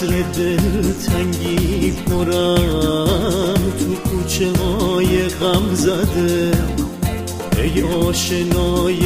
عطر دلتنگی پرم تو کوچه های غم زده. ای آشنای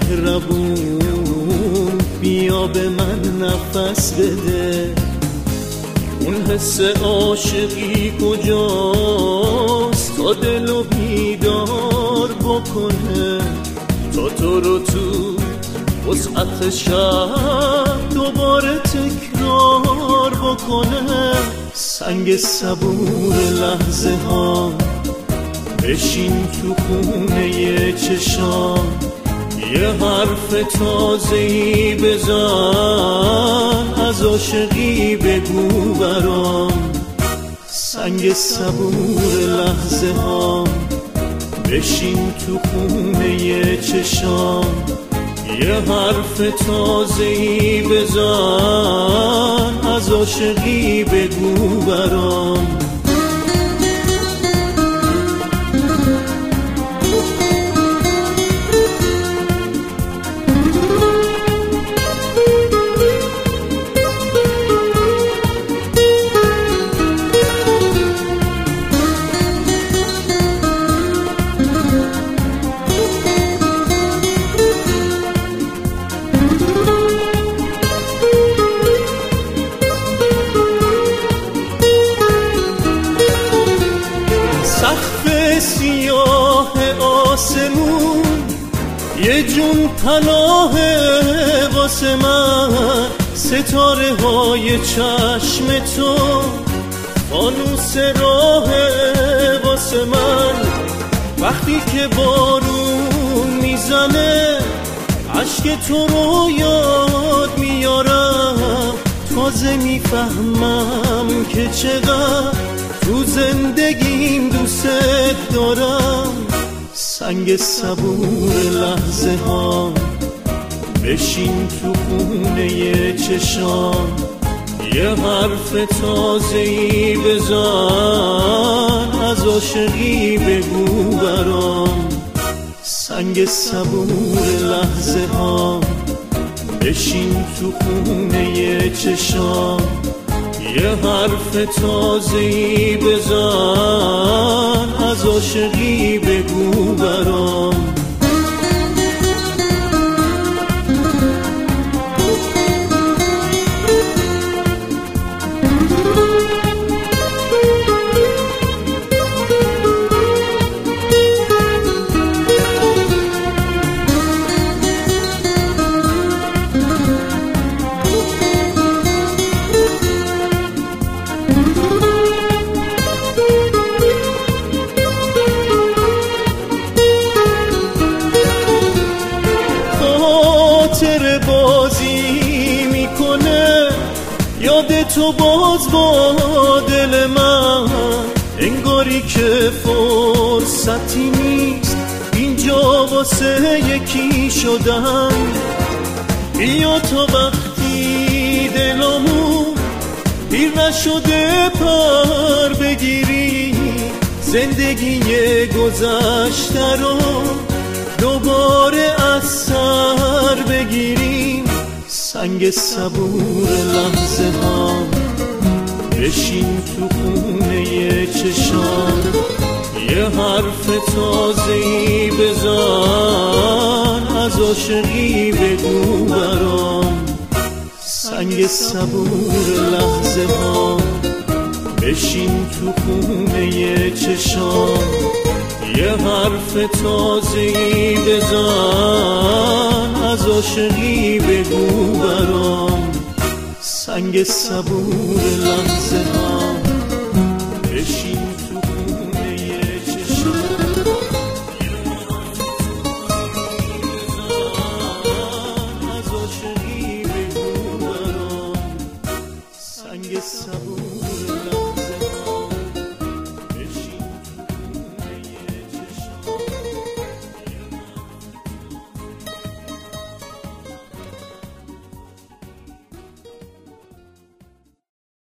مهربون بیا به من نفس بده. اون حس عاشقی کجاست تا دلو بیدار بکنه، تا تو رو تو وسعت شب دوباره تکرار بکنه. سنگ صبور لحظه ها بشین تو خونه چشام، یه حرف تازه‌ای بزن از عاشقی بگو برام. سنگ صبور لحظه ها بشین تو خونه چشام، یه حرف تازه‌ای بزن از عاشقی بگو برام. سقف سیاه آسمون یه جون پناهه واسه من، ستاره های چشم تو فانوس راهه واسه من. وقتی که بارون میزنه عشق تو رو یاد میارم، تازه میفهمم که چقدر تو زندگیم دوست دارم. سنگ صبور لحظه ها بشین تو خونه چشام، یه حرف تازه‌ای بزن از عاشقی بگو برام. سنگ صبور لحظه ها بشین تو خونه چشام، یه حرف تازه‌ای بزن از عاشقی بگو برام. خاطر بازی میکنه یاد تو باز با دل من، انگاری که فرصتی نیست اینجا واسه یکی شدن. بیا تا وقتی دلمون پیر نشده پر بگیری، زندگی گذشته رو دوباره از سر بگیریم. سنگ صبور لحظه ها بشین تو خونه چشام، یه حرف تازه‌ای بزن از عاشقی بگو برام. سنگ صبور لحظه ها بشین تو خونه چشام، یه حرف تازه‌ای بزن از عاشقی بگو برام. سنگ صبور لحظه ها بشین تو خونه چشام، یه حرف تازه‌ای بزن از عاشقی بگو برام. سنگ صبور